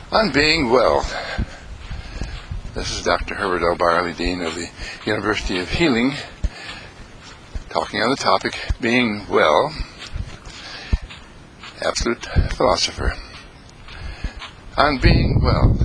On being well. This is Dr. Herbert L. Barley, Dean of the University of Healing, talking on the topic, being well, absolute philosopher. On being well,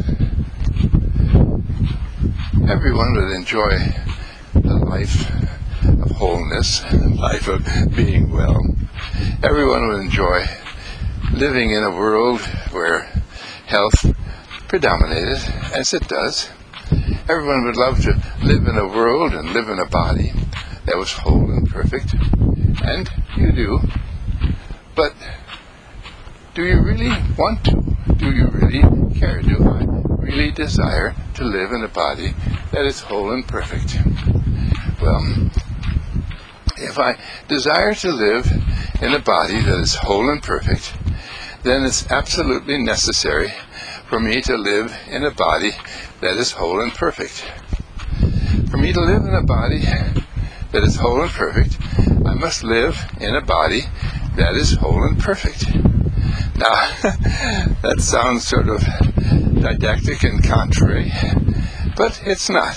everyone would enjoy the life of wholeness, life of being well. Everyone would enjoy living in a world where health predominated, as it does. Everyone would love to live in a world and live in a body that was whole and perfect, and you do. But do you really want to? Do you really care? Do I really desire to live in a body that is whole and perfect? Well, if I desire to live in a body that is whole and perfect, then it's absolutely necessary for me to live in a body that is whole and perfect. For me to live in a body that is whole and perfect, I must live in a body that is whole and perfect. Now, that sounds sort of didactic and contrary, but it's not.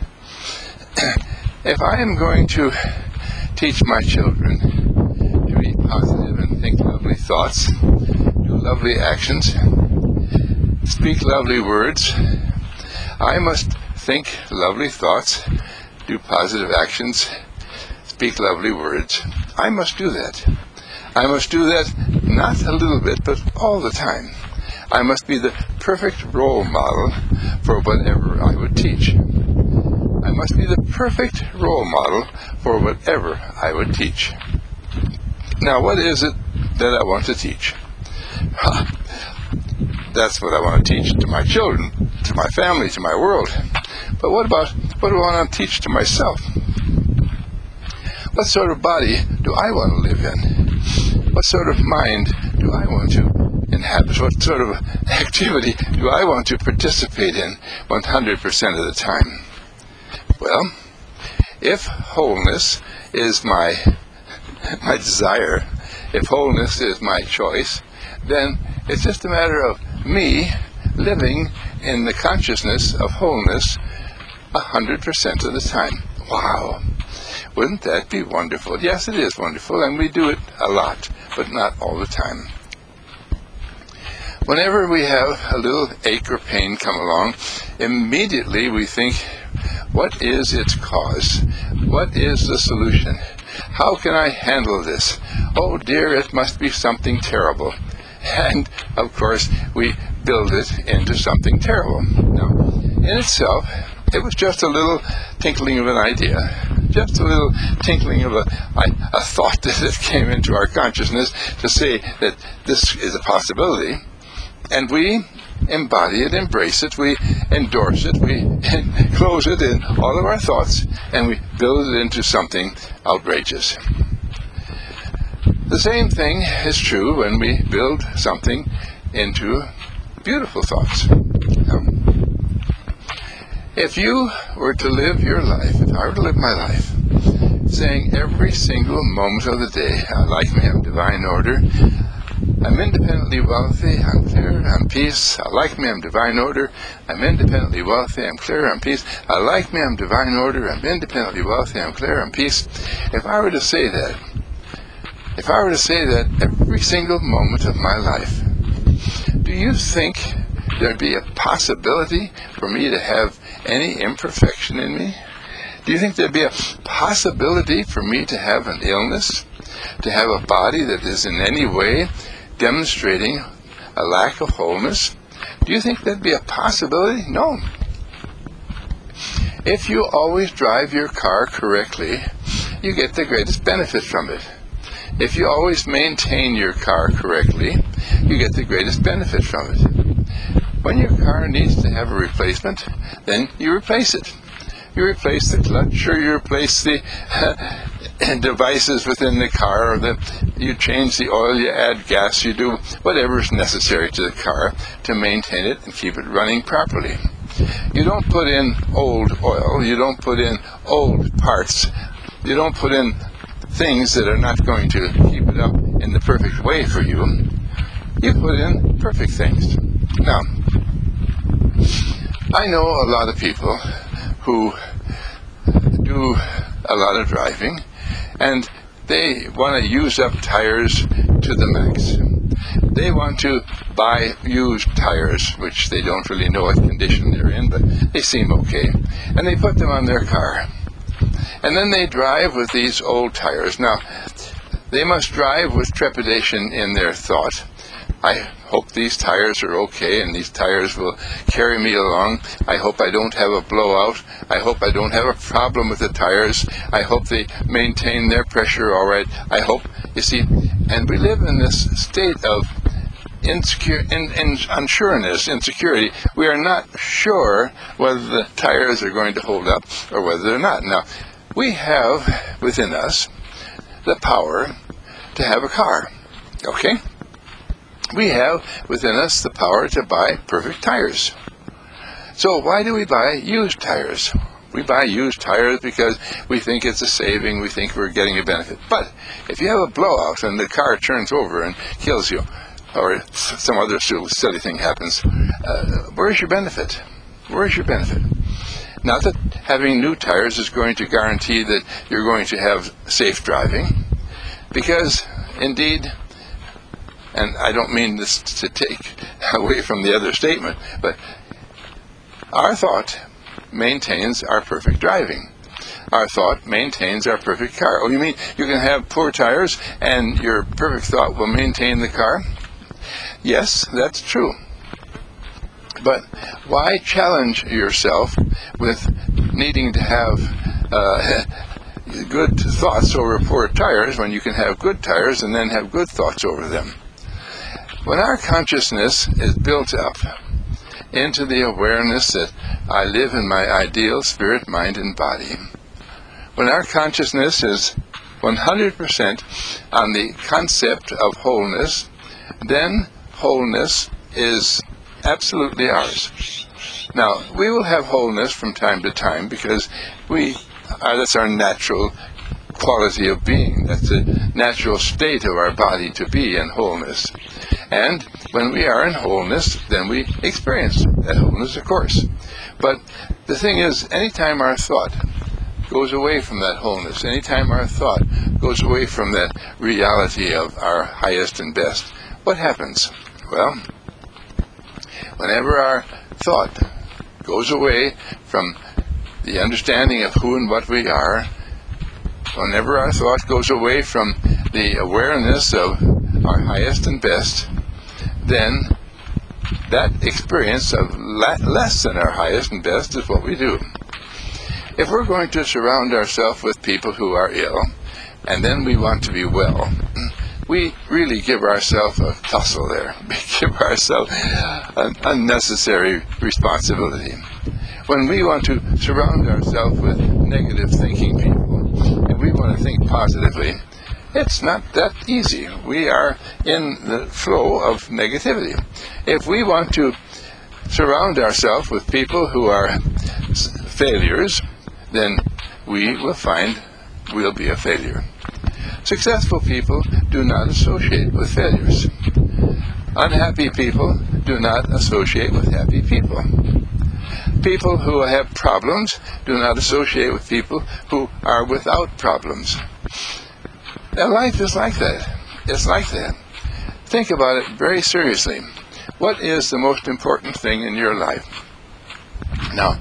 If I am going to teach my children to be positive and think lovely thoughts, do lovely actions, speak lovely words, I must think lovely thoughts, do positive actions, speak lovely words. I must do that. I must do that not a little bit, but all the time. I must be the perfect role model for whatever I would teach. I must be the perfect role model for whatever I would teach. Now, what is it that I want to teach? That's what I want to teach to my children, to my family, to my world. But what do I want to teach to myself? What sort of body do I want to live in? What sort of mind do I want to inhabit? What sort of activity do I want to participate in 100% of the time? Well, if wholeness is my desire, if wholeness is my choice, then it's just a matter of me living in the consciousness of wholeness 100% of the time. Wow! Wouldn't that be wonderful? Yes, it is wonderful, and we do it a lot, but not all the time. Whenever we have a little ache or pain come along, immediately we think, what is its cause? What is the solution? How can I handle this? Oh dear, it must be something terrible. And, of course, we build it into something terrible. Now, in itself, it was just a little tinkling of an idea, just a little tinkling of a thought that came into our consciousness to say that this is a possibility. And we embody it, embrace it, we endorse it, we enclose it in all of our thoughts, and we build it into something outrageous. The same thing is true when we build something into beautiful thoughts. If you were to live your life, if I were to live my life, saying every single moment of the day, I like me, I'm divine order, I'm independently wealthy, I'm clear, I'm peace, I like me, I'm divine order, I'm independently wealthy, I'm clear, I'm peace, I like me, I'm divine order, I'm independently wealthy, I'm clear, I'm peace. If I were to say that every single moment of my life, do you think there'd be a possibility for me to have any imperfection in me? Do you think there'd be a possibility for me to have an illness, to have a body that is in any way demonstrating a lack of wholeness? Do you think there'd be a possibility? No. If you always drive your car correctly, you get the greatest benefit from it. If you always maintain your car correctly, you get the greatest benefit from it. When your car needs to have a replacement, then you replace it. You replace the clutch, or you replace the devices within the car, or you change the oil, you add gas, you do whatever is necessary to the car to maintain it and keep it running properly. You don't put in old oil, you don't put in old parts, you don't put in things that are not going to keep it up in the perfect way for you. You put in perfect things. Now, I know a lot of people who do a lot of driving, and they want to use up tires to the max. They want to buy used tires, which they don't really know what condition they're in, but they seem okay, and they put them on their car. And then they drive with these old tires. Now, they must drive with trepidation in their thought. I hope these tires are okay, and these tires will carry me along. I hope I don't have a blowout. I hope I don't have a problem with the tires. I hope they maintain their pressure all right. I hope, you see, and we live in this state of unsureness, insecurity. We are not sure whether the tires are going to hold up or whether they're not. Now, we have within us the power to have a car, okay? We have within us the power to buy perfect tires. So why do we buy used tires? We buy used tires because we think it's a saving, we think we're getting a benefit. But if you have a blowout and the car turns over and kills you, or some other silly thing happens, where's your benefit? Where's your benefit? Not that having new tires is going to guarantee that you're going to have safe driving, because indeed, and I don't mean this to take away from the other statement, but our thought maintains our perfect driving. Our thought maintains our perfect car. Oh, you mean you can have poor tires and your perfect thought will maintain the car? Yes, that's true. But why challenge yourself with needing to have good thoughts over poor tires when you can have good tires and then have good thoughts over them? When our consciousness is built up into the awareness that I live in my ideal spirit, mind, and body, when our consciousness is 100% on the concept of wholeness, then wholeness is absolutely ours. Now, we will have wholeness from time to time because that's our natural quality of being. That's the natural state of our body to be in wholeness. And when we are in wholeness, then we experience that wholeness, of course. But the thing is, anytime our thought goes away from that wholeness, anytime our thought goes away from that reality of our highest and best, what happens? Well, whenever our thought goes away from the understanding of who and what we are, whenever our thought goes away from the awareness of our highest and best, then that experience of less than our highest and best is what we do. If we're going to surround ourselves with people who are ill, and then we want to be well, we really give ourselves a tussle there. We give ourselves an unnecessary responsibility. When we want to surround ourselves with negative thinking people, and we want to think positively, it's not that easy. We are in the flow of negativity. If we want to surround ourselves with people who are failures, then we will find we'll be a failure. Successful people do not associate with failures. Unhappy people do not associate with happy people. People who have problems do not associate with people who are without problems. And life is like that. It's like that. Think about it very seriously. What is the most important thing in your life? Now,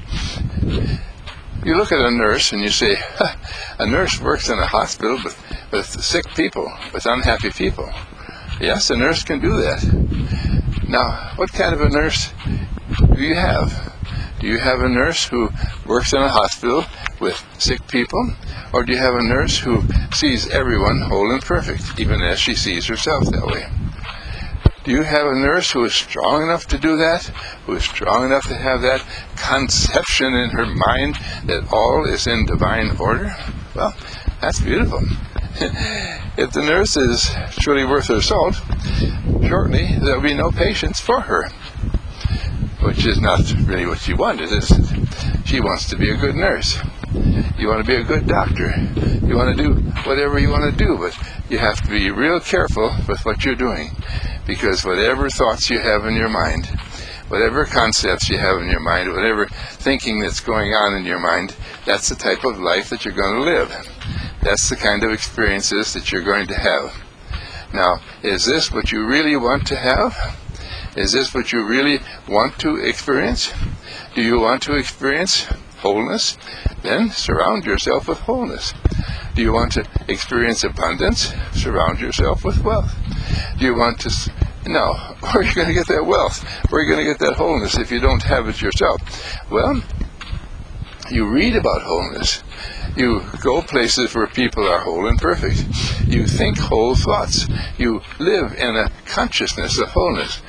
you look at a nurse and you say, a nurse works in a hospital with sick people, with unhappy people. Yes, a nurse can do that. Now, what kind of a nurse do you have? Do you have a nurse who works in a hospital with sick people? Or do you have a nurse who sees everyone whole and perfect, even as she sees herself that way? Do you have a nurse who is strong enough to do that? Who is strong enough to have that conception in her mind that all is in divine order? Well, that's beautiful. If the nurse is truly worth her salt, shortly there will be no patients for her. Which is not really what she wanted, is it? She wants to be a good nurse. You want to be a good doctor. You want to do whatever you want to do, but you have to be real careful with what you're doing, because whatever thoughts you have in your mind, whatever concepts you have in your mind, whatever thinking that's going on in your mind, that's the type of life that you're going to live. That's the kind of experiences that you're going to have. Now, is this what you really want to have? Is this what you really want to experience? Do you want to experience wholeness? Then surround yourself with wholeness. Do you want to experience abundance? Surround yourself with wealth. Do you want to... No. Where are you going to get that wealth? Where are you going to get that wholeness if you don't have it yourself? Well, you read about wholeness. You go places where people are whole and perfect. You think whole thoughts. You live in a consciousness of wholeness.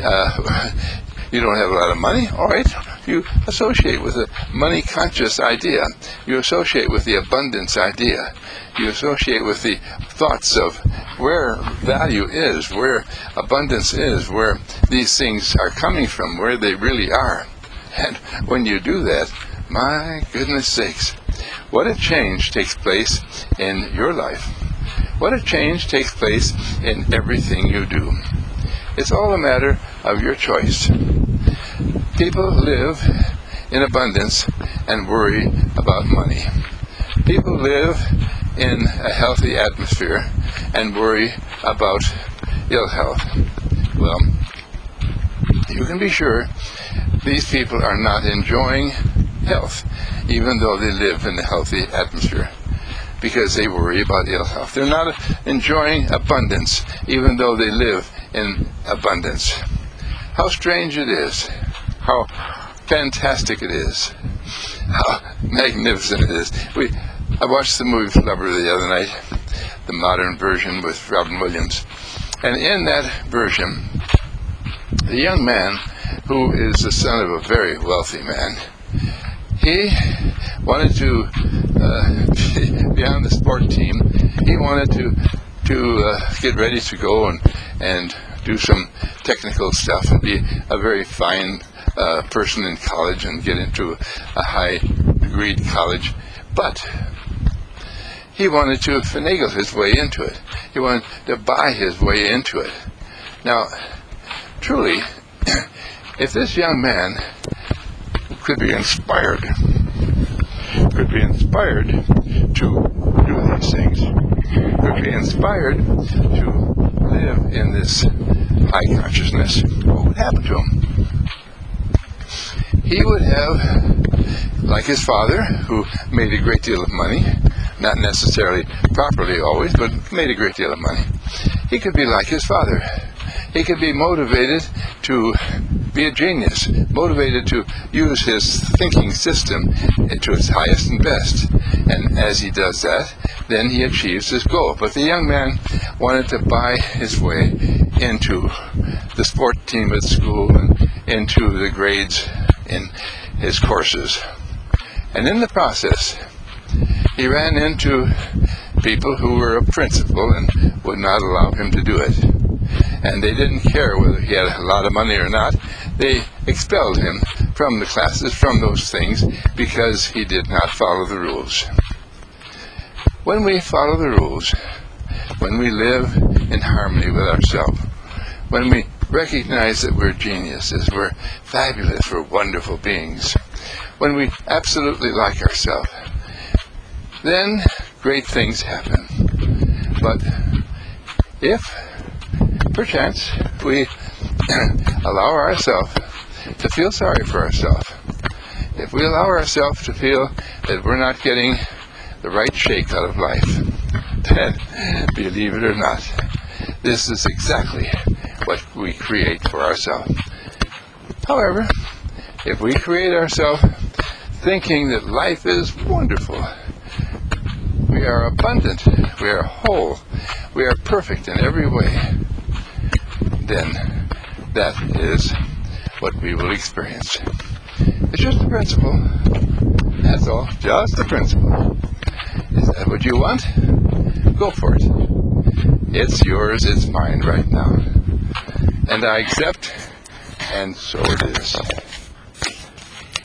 You don't have a lot of money? All right. You associate with a money-conscious idea. You associate with the abundance idea. You associate with the thoughts of where value is, where abundance is, where these things are coming from, where they really are. And when you do that, my goodness sakes, what a change takes place in your life. What a change takes place in everything you do. It's all a matter of your choice. People live in abundance and worry about money. People live in a healthy atmosphere and worry about ill health. Well, you can be sure these people are not enjoying health, even though they live in a healthy atmosphere, because they worry about ill health. They're not enjoying abundance, even though they live in abundance. How strange it is. How fantastic it is. How magnificent it is. I watched the movie Flubber the other night, the modern version with Robin Williams. And in that version, the young man, who is the son of a very wealthy man, he wanted to be on the sport team. He wanted to get ready to go and do some technical stuff and be a very fine person in college and get into a high-degreed college. But he wanted to finagle his way into it. He wanted to buy his way into it. Now, truly, if this young man could be inspired to do these things, could be inspired to live in this high consciousness, what would happen to him? He would have, like his father, who made a great deal of money, not necessarily properly always, but made a great deal of money. He could be like his father. He could be motivated to be a genius, motivated to use his thinking system to its highest and best. And as he does that, then he achieves his goal. But the young man wanted to buy his way into the sport team at school and into the grades in his courses. And in the process, he ran into people who were of principle and would not allow him to do it. And they didn't care whether he had a lot of money or not. They expelled him from the classes, from those things, because he did not follow the rules. When we follow the rules, when we live in harmony with ourselves, when we recognize that we're geniuses, we're fabulous, we're wonderful beings, when we absolutely like ourselves, then great things happen. But if perchance we allow ourselves to feel sorry for ourselves, if we allow ourselves to feel that we're not getting the right shake out of life, then, believe it or not, this is exactly what we create for ourselves. However, if we create ourselves thinking that life is wonderful, we are abundant, we are whole, we are perfect in every way, then that is what we will experience. It's just a principle. That's all. Just a principle. Is that what you want? Go for it. It's yours, it's mine right now. And I accept, and so it is.